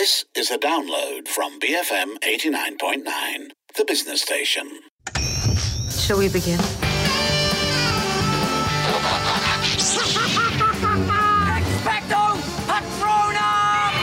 This is a download from BFM 89.9, the business station. Shall we begin? Expecto Patronum!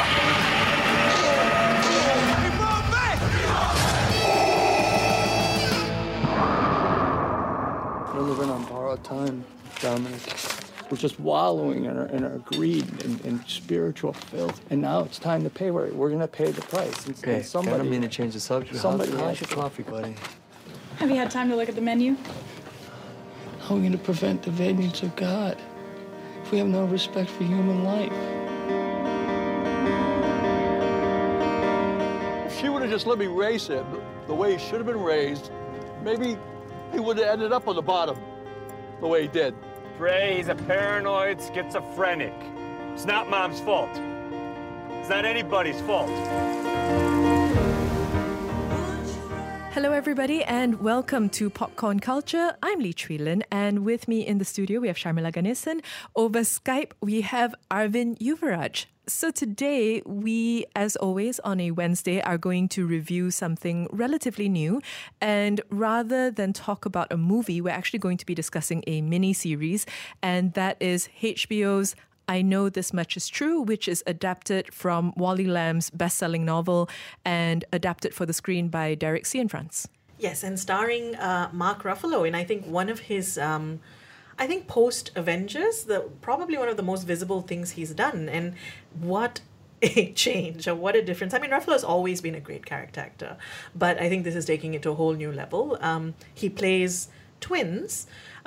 We're living on borrowed time, Dominic. We're just wallowing in our greed and spiritual filth. And now it's time to pay. We're going to pay the price. Okay, I don't mean to change the subject. How's your coffee, buddy? Have you had time to look at the menu? How are we going to prevent the vengeance of God if we have no respect for human life? If she would have just let me raise him the way he should have been raised, maybe he would have ended up on the bottom the way he did. Ray, he's a paranoid schizophrenic. It's not Mom's fault. It's not anybody's fault. Hello, everybody, and welcome to Popcorn Culture. I'm Lee Chui Lin, and with me in the studio, we have Sharmila Ganesan. Over Skype, we have Arvind Yuvaraj. So today, we, as always, on a Wednesday, are going to review something relatively new. And rather than talk about a movie, we're actually going to be discussing a mini-series, and that is HBO's I Know This Much Is True, which is adapted from Wally Lamb's best-selling novel and adapted for the screen by Derek Cianfrance. Yes, and starring Mark Ruffalo in, I think, one of his, post-Avengers, probably one of the most visible things he's done. And what a change, or what a difference. I mean, Ruffalo's always been a great character actor, but I think this is taking it to a whole new level. He plays twins,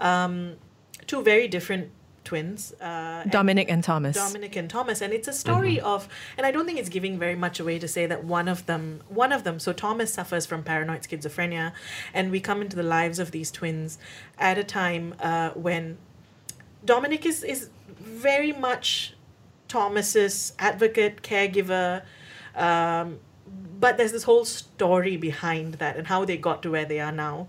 two very different twins. Dominic and Thomas. And it's a story of, and I don't think it's giving very much away to say that one of them, so Thomas suffers from paranoid schizophrenia, and we come into the lives of these twins at a time when Dominic is very much Thomas's advocate, caregiver, but there's this whole story behind that and how they got to where they are now.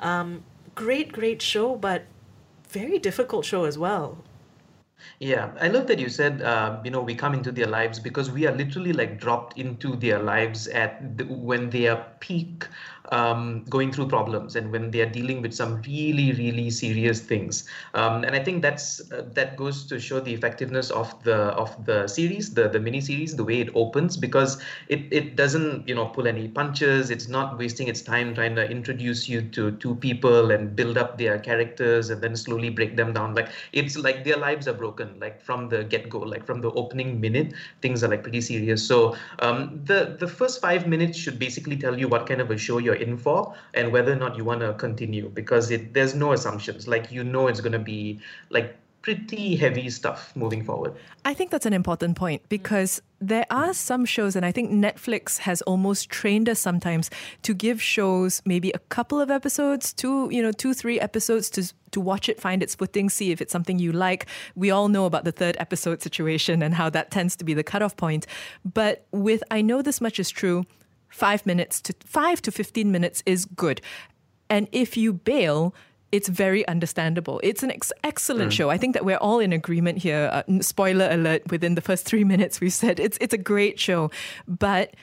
Great show, but very difficult show as well. Yeah, I love that you said, we come into their lives, because we are literally like dropped into their lives when they are peak, going through problems, and when they are dealing with some really, really serious things. And I think that goes to show the effectiveness of the series, the mini series, the way it opens, because it doesn't pull any punches. It's not wasting its time trying to introduce you to two people and build up their characters and then slowly break them down. Like, it's like their lives are broken, like from the get-go, like from the opening minute, things are like pretty serious. So the first 5 minutes should basically tell you what kind of a show you're in for and whether or not you want to continue, because there's no assumptions. Like, it's going to be like pretty heavy stuff moving forward. I think that's an important point, because there are some shows, and I think Netflix has almost trained us sometimes to give shows maybe a couple of episodes, 2-3 episodes to watch it, find its footing, see if it's something you like. We all know about the third episode situation and how that tends to be the cutoff point. But with I Know This Much Is True, 5 to 15 minutes is good. And if you bail, it's very understandable. It's an excellent show. I think that we're all in agreement here. Spoiler alert, within the first 3 minutes we've said it's a great show. But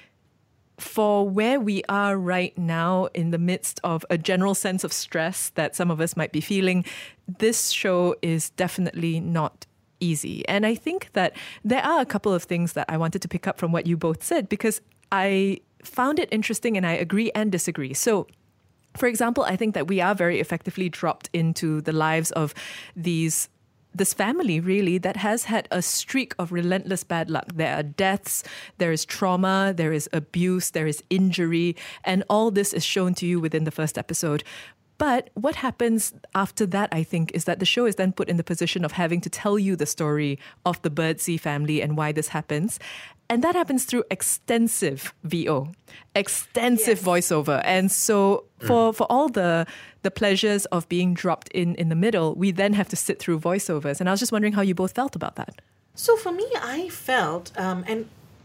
for where we are right now, in the midst of a general sense of stress that some of us might be feeling, this show is definitely not easy. And I think that there are a couple of things that I wanted to pick up from what you both said, because I found it interesting and I agree and disagree. So, for example, I think that we are very effectively dropped into the lives of this family, really, that has had a streak of relentless bad luck. There are deaths, there is trauma, there is abuse, there is injury, and all this is shown to you within the first episode. But what happens after that, I think, is that the show is then put in the position of having to tell you the story of the Birdsey family and why this happens. And that happens through extensive VO, extensive voiceover. And so for all the pleasures of being dropped in the middle, we then have to sit through voiceovers. And I was just wondering how you both felt about that. So for me, I felt, and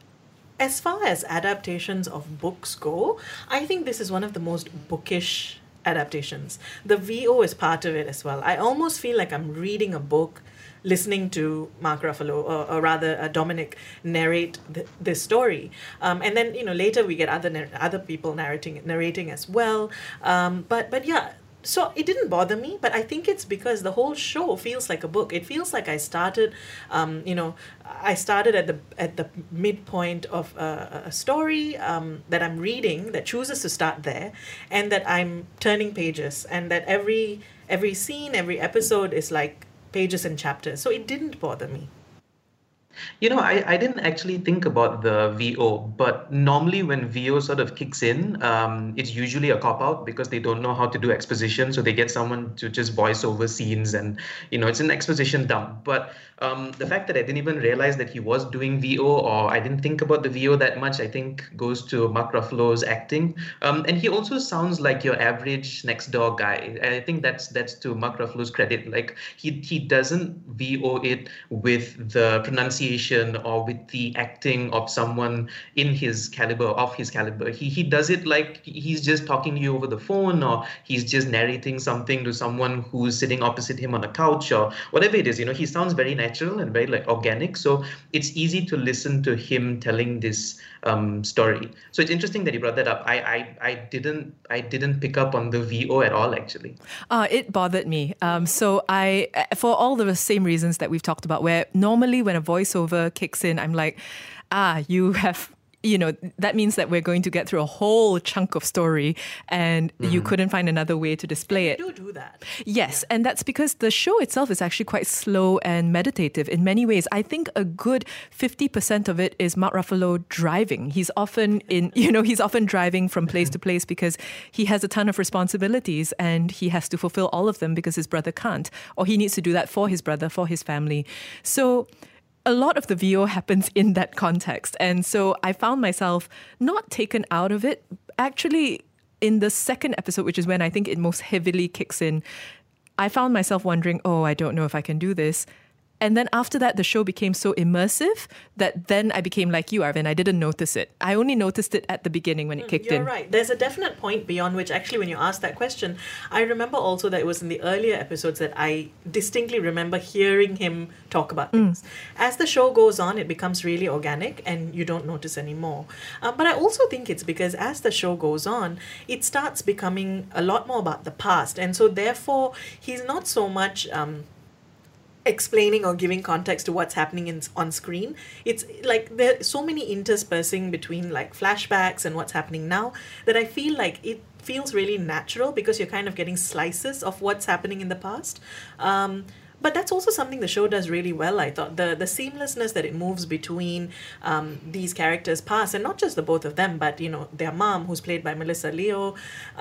as far as adaptations of books go, I think this is one of the most bookish adaptations. The VO is part of it as well. I almost feel like I'm reading a book listening to Mark Ruffalo, or rather Dominic, narrate this story. And then, later we get other people narrating as well. But yeah. So it didn't bother me, but I think it's because the whole show feels like a book. It feels like I started, I started at the midpoint of a story that I'm reading that chooses to start there, and that I'm turning pages, and that every scene, every episode is like pages and chapters. So it didn't bother me. I didn't actually think about the VO, but normally when VO sort of kicks in, it's usually a cop-out because they don't know how to do exposition. So they get someone to just voice over scenes, and, it's an exposition dump. But the fact that I didn't even realize that he was doing VO, or I didn't think about the VO that much, I think goes to Mark Ruffalo's acting. And he also sounds like your average next door guy. I think that's to Mark Ruffalo's credit. Like he doesn't VO it with the pronunciation or with the acting of someone of his caliber. He does it like he's just talking to you over the phone, or he's just narrating something to someone who's sitting opposite him on a couch, or whatever it is. He sounds very natural and very organic. So it's easy to listen to him telling this story. So it's interesting that you brought that up. I didn't pick up on the VO at all, actually. It bothered me. So for all the same reasons that we've talked about, where normally when a voiceover kicks in, I'm like, you have, that means that we're going to get through a whole chunk of story, and you couldn't find another way to display it. You do that. Yes, and that's because the show itself is actually quite slow and meditative in many ways. I think a good 50% of it is Mark Ruffalo driving. He's often driving from place to place because he has a ton of responsibilities and he has to fulfill all of them because his brother can't, or he needs to do that for his brother, for his family. So a lot of the VO happens in that context. And so I found myself not taken out of it. Actually, in the second episode, which is when I think it most heavily kicks in, I found myself wondering, I don't know if I can do this. And then after that, the show became so immersive that then I became like you, Arvind. I didn't notice it. I only noticed it at the beginning when it kicked in. You're right. There's a definite point beyond which, actually, when you asked that question, I remember also that it was in the earlier episodes that I distinctly remember hearing him talk about things. As the show goes on, it becomes really organic and you don't notice anymore. But I also think it's because as the show goes on, it starts becoming a lot more about the past. And so therefore, he's not so much explaining or giving context to what's happening on screen. It's like there's so many interspersing between like flashbacks and what's happening now that I feel like it feels really natural because you're kind of getting slices of what's happening in the past. But that's also something the show does really well, I thought. The seamlessness that it moves between these characters' past, and not just the both of them, but, their mom, who's played by Melissa Leo,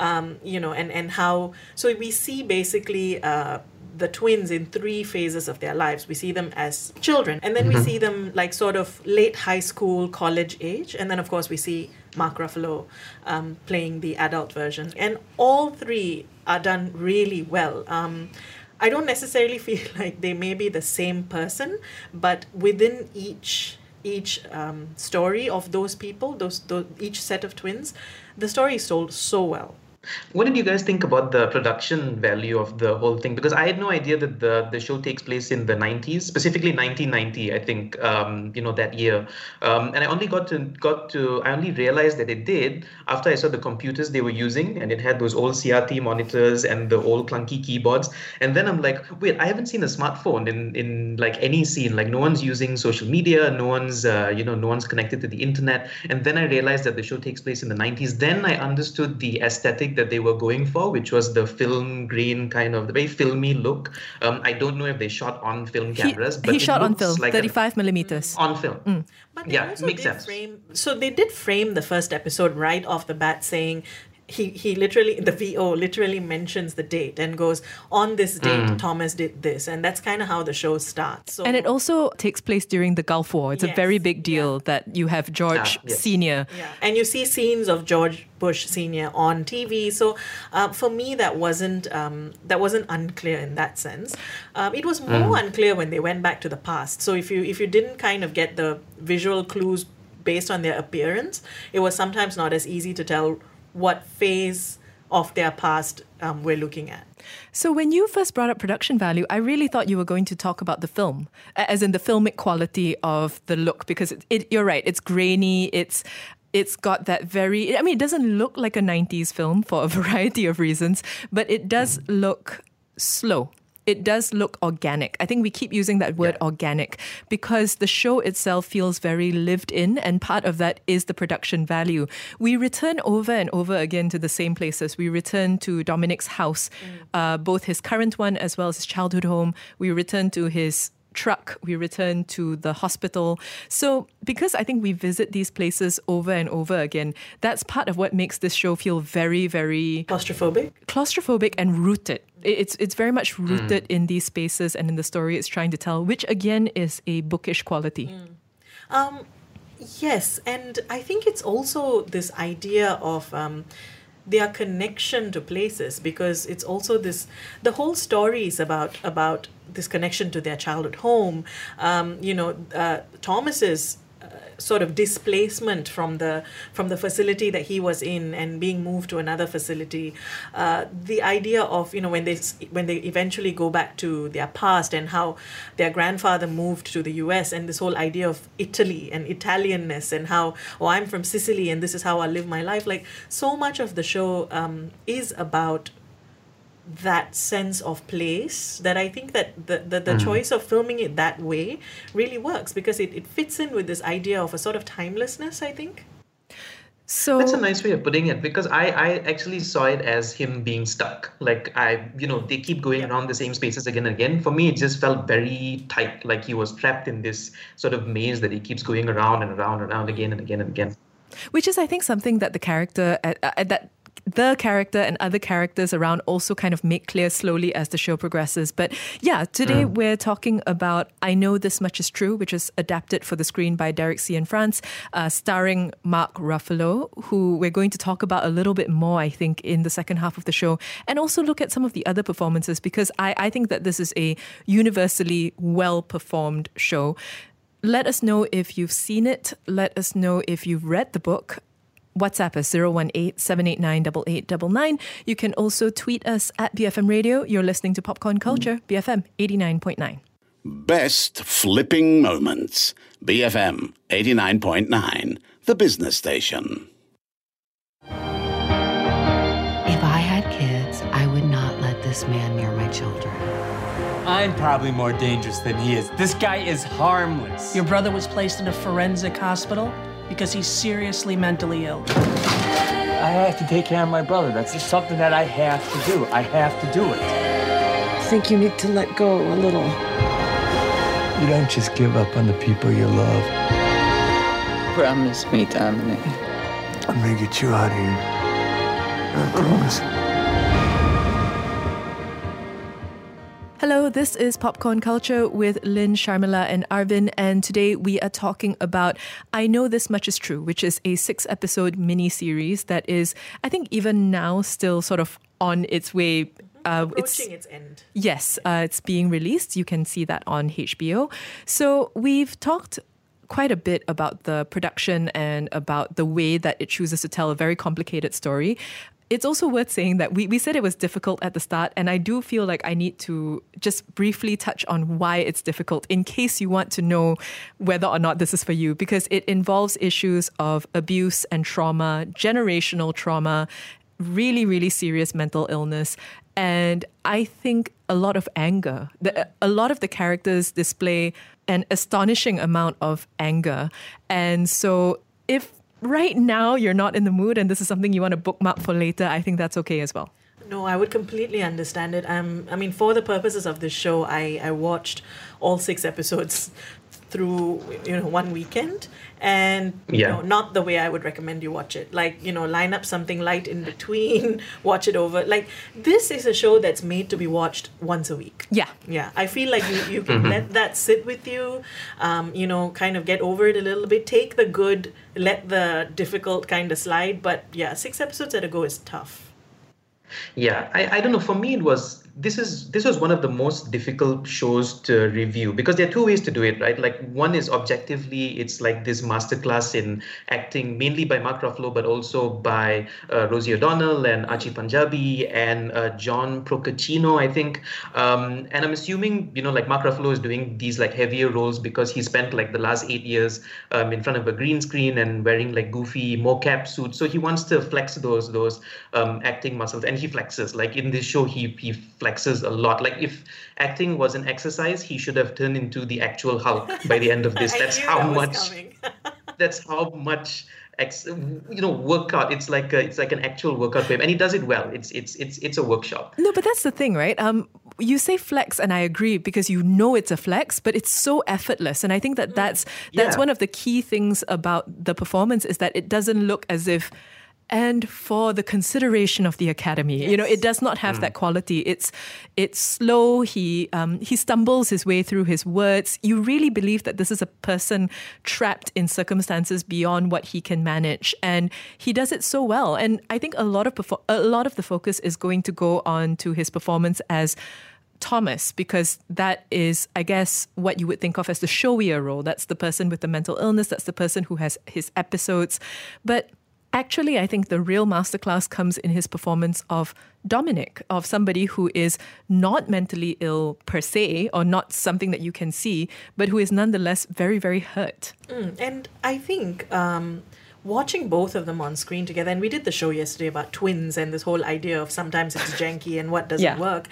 and how... So we see basically... the twins in 3 phases of their lives. We see them as children, and then we see them like sort of late high school, college age, and then of course we see Mark Ruffalo playing the adult version. And all 3 are done really well. I don't necessarily feel like they may be the same person, but within each story of those people, each set of twins, the story is told so well. What did you guys think about the production value of the whole thing? Because I had no idea that the show takes place in the 90s, specifically 1990, I think, that year. And I only I only realized that it did after I saw the computers they were using, and it had those old CRT monitors and the old clunky keyboards. And then I'm like, wait, I haven't seen a smartphone in like any scene. Like no one's using social media, no one's connected to the internet. And then I realized that the show takes place in the 90s. Then I understood the aesthetic that they were going for, which was the film grain kind of the very filmy look. I don't know if they shot on film cameras, but he shot on film, like 35 millimeters. On film. But they also makes sense. So they did frame the first episode right off the bat saying, he literally, the VO literally mentions the date and goes, on this date, Thomas did this. And that's kind of how the show starts. So, and it also takes place during the Gulf War. It's a very big deal that you have George Sr. Yeah. And you see scenes of George Bush Sr. on TV. So for me, that wasn't unclear in that sense. It was more unclear when they went back to the past. So if you didn't kind of get the visual clues based on their appearance, it was sometimes not as easy to tell what phase of their past we're looking at. So when you first brought up production value, I really thought you were going to talk about the film, as in the filmic quality of the look, because you're right, it's grainy, it's got that very, I mean, it doesn't look like a 90s film for a variety of reasons, but it does look slow. It does look organic. I think we keep using that word organic because the show itself feels very lived in, and part of that is the production value. We return over and over again to the same places. We return to Dominic's house, both his current one as well as his childhood home. We return to his truck, we return to the hospital. So because I think we visit these places over and over again, that's part of what makes this show feel very, very claustrophobic and rooted. It's very much rooted in these spaces and in the story it's trying to tell, which again is a bookish quality. Yes, and I think it's also this idea of their connection to places, because it's also this, the whole story is about this connection to their childhood home. Thomas's sort of displacement from the facility that he was in and being moved to another facility. The idea of, when they eventually go back to their past and how their grandfather moved to the US, and this whole idea of Italy and Italianness and how, I'm from Sicily and this is how I live my life. Like, so much of the show is about that sense of place, that I think that the choice of filming it that way really works, because it fits in with this idea of a sort of timelessness, I think. So that's a nice way of putting it, because I actually saw it as him being stuck. Like, they keep going around the same spaces again and again. For me, it just felt very tight, like he was trapped in this sort of maze that he keeps going around and around and around again and again and again. Which is, I think, something that the character and other characters around also kind of make clear slowly as the show progresses. But yeah, today we're talking about I Know This Much Is True, which is adapted for the screen by Derek Cianfrance, starring Mark Ruffalo, who we're going to talk about a little bit more, I think, in the second half of the show, and also look at some of the other performances, because I think that this is a universally well-performed show. Let us know if you've seen it. Let us know if you've read the book. WhatsApp us 018-789-8899. You can also tweet us at BFM Radio. You're listening to Popcorn Culture, BFM 89.9. Best flipping moments. BFM 89.9, the business station. If I had kids, I would not let this man near my children. I'm probably more dangerous than he is. This guy is harmless. Your brother was placed in a forensic hospital because he's seriously mentally ill. I have to take care of my brother. That's just something that I have to do. I have to do it. I think you need to let go a little. You don't just give up on the people you love. Promise me, Dominic. I'm gonna get you out of here. I promise. Hello, this is Popcorn Culture with Lynn, Sharmila and Arvin, and today we are talking about I Know This Much Is True, which is a 6-episode mini-series that is, I think even now, still sort of on its way. Approaching its end. Yes, it's being released. You can see that on HBO. So we've talked quite a bit about the production and about the way that it chooses to tell a very complicated story. It's also worth saying that we said it was difficult at the start, and I do feel like I need to just briefly touch on why it's difficult in case you want to know whether or not this is for you, because it involves issues of abuse and trauma, generational trauma, really, really serious mental illness, and I think a lot of anger. A lot of the characters display an astonishing amount of anger, and so if right now you're not in the mood and this is something you want to bookmark for later, I think that's okay as well. No, I would completely understand it. I mean, for the purposes of this show, I watched all 6 episodes through, one weekend, and not the way I would recommend you watch it. Like, line up something light in between, watch it over. Like, this is a show that's made to be watched once a week. Yeah. I feel like you can let that sit with you, kind of get over it a little bit, take the good, let the difficult kind of slide. But 6 episodes at a go is tough. Yeah, I don't know. For me, it was this was one of the most difficult shows to review because there are two ways to do it, right? Like one is objectively, it's like this masterclass in acting, mainly by Mark Ruffalo, but also by Rosie O'Donnell and Archie Panjabi and John Procaccino, I think. And I'm assuming, like Mark Ruffalo is doing these like heavier roles because he spent like the last 8 years in front of a green screen and wearing like goofy mocap suits. So he wants to flex those acting muscles, and he flexes. Like in this show, he flexes a lot. Like if acting was an exercise, he should have turned into the actual Hulk by the end of this. That's how much. That's how much. Workout. It's like an actual workout for him, and he does it well. It's a workshop. No, but that's the thing, right? You say flex, and I agree because you know it's a flex, but it's so effortless, and I think that's one of the key things about the performance is that it doesn't look as if. And for the consideration of the Academy, it does not have that quality. It's slow. He stumbles his way through his words. You really believe that this is a person trapped in circumstances beyond what he can manage, and he does it so well. And I think a lot of the focus is going to go on to his performance as Thomas, because that is, I guess, what you would think of as the showier role. That's the person with the mental illness. That's the person who has his episodes, but. Actually, I think the real masterclass comes in his performance of Dominic, of somebody who is not mentally ill per se, or not something that you can see, but who is nonetheless very, very hurt. And I think watching both of them on screen together, and we did the show yesterday about twins and this whole idea of sometimes it's janky and what doesn't work.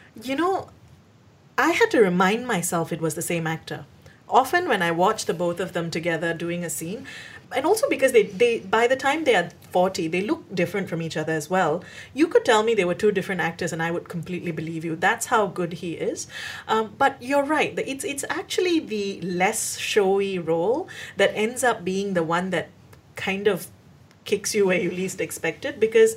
I had to remind myself it was the same actor. Often when I watch the both of them together doing a scene, and also because they by the time they are 40, they look different from each other as well. You could tell me they were two different actors and I would completely believe you. That's how good he is. But you're right. It's actually the less showy role that ends up being the one that kind of kicks you where you least expect it, because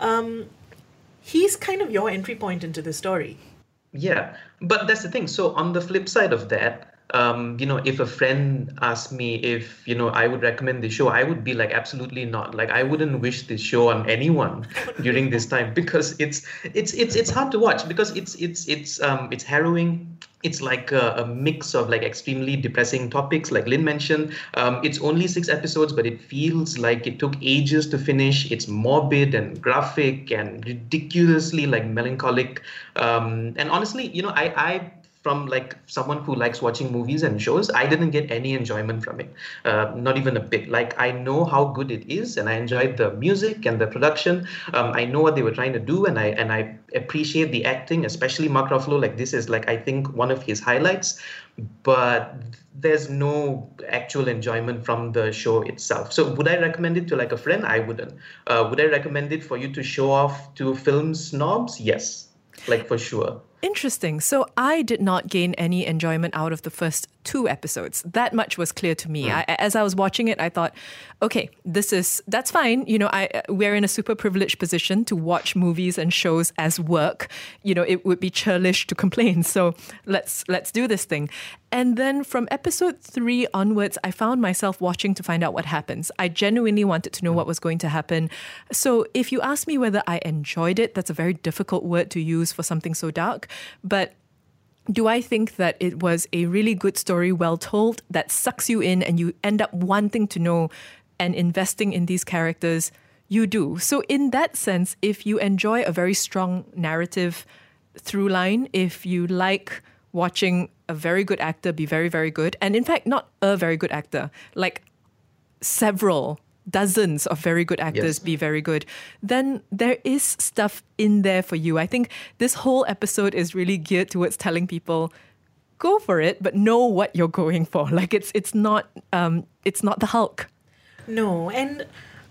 he's kind of your entry point into the story. Yeah, but that's the thing. So on the flip side of that, if a friend asked me if, I would recommend this show, I would be like, absolutely not. Like, I wouldn't wish this show on anyone during this time, because it's hard to watch, because it's harrowing. It's like a mix of like extremely depressing topics, like Lynn mentioned. It's only 6 episodes, but it feels like it took ages to finish. It's morbid and graphic and ridiculously like melancholic. And honestly, I from like someone who likes watching movies and shows, I didn't get any enjoyment from it, not even a bit. Like, I know how good it is, and I enjoyed the music and the production. I know what they were trying to do, and I appreciate the acting, especially Mark Ruffalo. Like, this is like, I think, one of his highlights. But there's no actual enjoyment from the show itself. So would I recommend it to like a friend? I wouldn't. Would I recommend it for you to show off to film snobs? Yes, like for sure. Interesting. So I did not gain any enjoyment out of the first 2 episodes. That much was clear to me. As I was watching it, I thought, okay, that's fine. We're in a super privileged position to watch movies and shows as work. It would be churlish to complain. So let's do this thing. And then from episode 3 onwards, I found myself watching to find out what happens. I genuinely wanted to know what was going to happen. So if you ask me whether I enjoyed it, that's a very difficult word to use for something so dark. But do I think that it was a really good story, well told, that sucks you in and you end up wanting to know and investing in these characters? You do. So in that sense, if you enjoy a very strong narrative through line, if you like watching a very good actor be very, very good, and in fact, not a very good actor, like dozens of very good actors be very good, then there is stuff in there for you. I think this whole episode is really geared towards telling people, go for it, but know what you're going for. Like, it's not the Hulk. No, and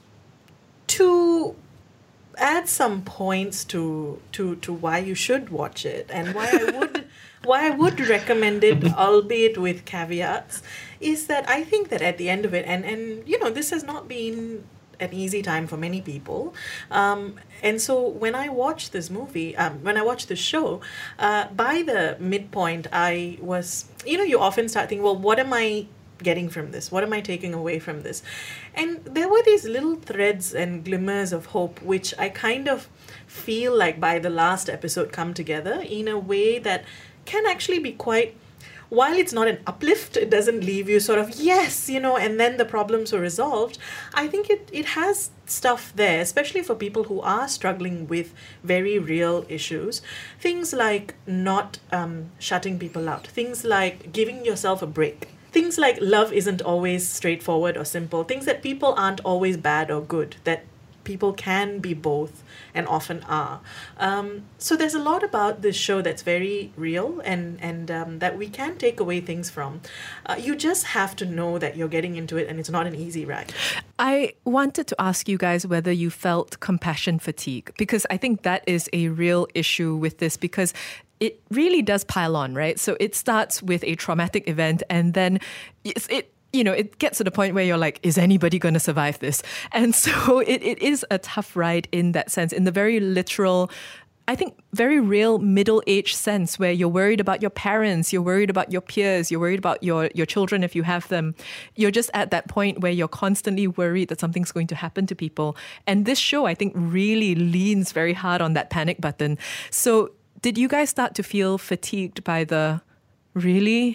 to add some points to why you should watch it and why I would recommend it, albeit with caveats, is that I think that at the end of it, and this has not been an easy time for many people. And so when I watched this movie, when I watched the show, by the midpoint, I was, you often start thinking, well, what am I getting from this? What am I taking away from this? And there were these little threads and glimmers of hope, which I kind of feel like by the last episode come together in a way that can actually be quite, while it's not an uplift, it doesn't leave you sort of, yes, and then the problems were resolved. I think it has stuff there, especially for people who are struggling with very real issues. Things like not shutting people out. Things like giving yourself a break. Things like love isn't always straightforward or simple. Things that people aren't always bad or good, that people can be both and often are. So there's a lot about this show that's very real and that we can take away things from. You just have to know that you're getting into it and it's not an easy ride. I wanted to ask you guys whether you felt compassion fatigue, because I think that is a real issue with this, because it really does pile on, right? So it starts with a traumatic event and then it gets to the point where you're like, is anybody going to survive this? And so it is a tough ride in that sense, in the very literal, I think, very real middle-aged sense, where you're worried about your parents, you're worried about your peers, you're worried about your children if you have them. You're just at that point where you're constantly worried that something's going to happen to people. And this show, I think, really leans very hard on that panic button. So did you guys start to feel fatigued by the really?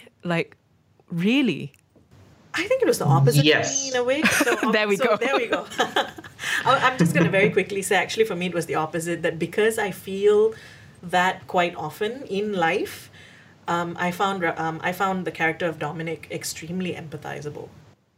I think it was the opposite yes. for me in a way. There we go. I'm just going to very quickly say, actually, for me, it was the opposite. That because I feel that quite often in life, I found the character of Dominic extremely empathizable.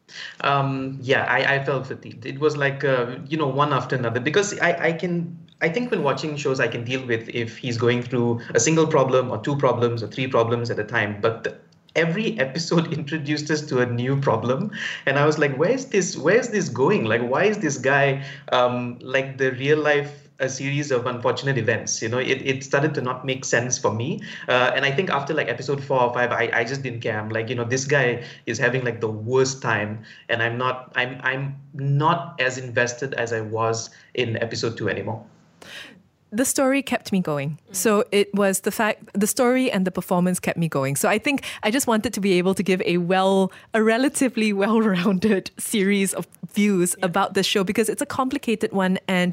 I felt fatigued. It was like, one after another, because I think when watching shows, I can deal with if he's going through a single problem or two problems or three problems at a time. But every episode introduced us to a new problem. And I was like, where's this going? Like, why is this guy like the real life a series of unfortunate events? It started to not make sense for me. And I think after like episode 4 or 5, I just didn't care. I'm like, this guy is having like the worst time. And I'm not as invested as I was in episode 2 anymore. The story kept me going. So it was the story and the performance kept me going. So I think I just wanted to be able to give a relatively well-rounded series of views about this show, because it's a complicated one. And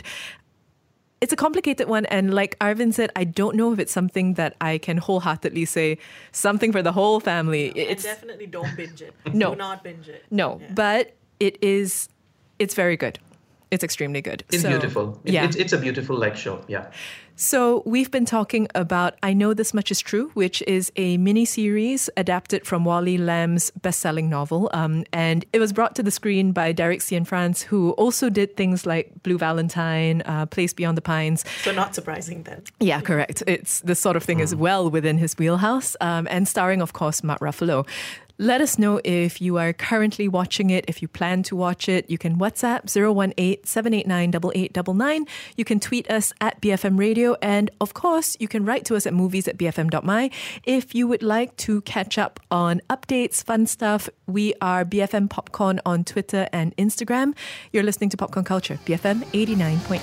like Arvind said, I don't know if it's something that I can wholeheartedly say something for the whole family. And definitely don't binge it. No. Do not binge it. No, yeah. But it's very good. It's extremely good. It's beautiful. It's a beautiful show. Yeah. So we've been talking about I Know This Much Is True, which is a mini-series adapted from Wally Lamb's best-selling novel. And it was brought to the screen by Derek Cianfrance, who also did things like Blue Valentine, Place Beyond the Pines. So not surprising then. Yeah, correct. It's this sort of thing is well within his wheelhouse, and starring, of course, Mark Ruffalo. Let us know if you are currently watching it, if you plan to watch it. You can WhatsApp 018-789-8899. You can tweet us at BFM Radio. And of course, you can write to us at movies@bfm.my. If you would like to catch up on updates, fun stuff, we are BFM Popcorn on Twitter and Instagram. You're listening to Popcorn Culture, BFM 89.9.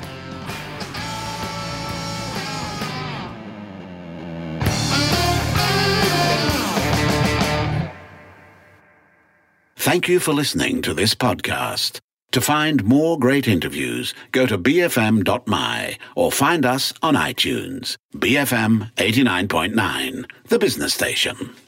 Thank you for listening to this podcast. To find more great interviews, go to bfm.my or find us on iTunes. BFM 89.9, the business station.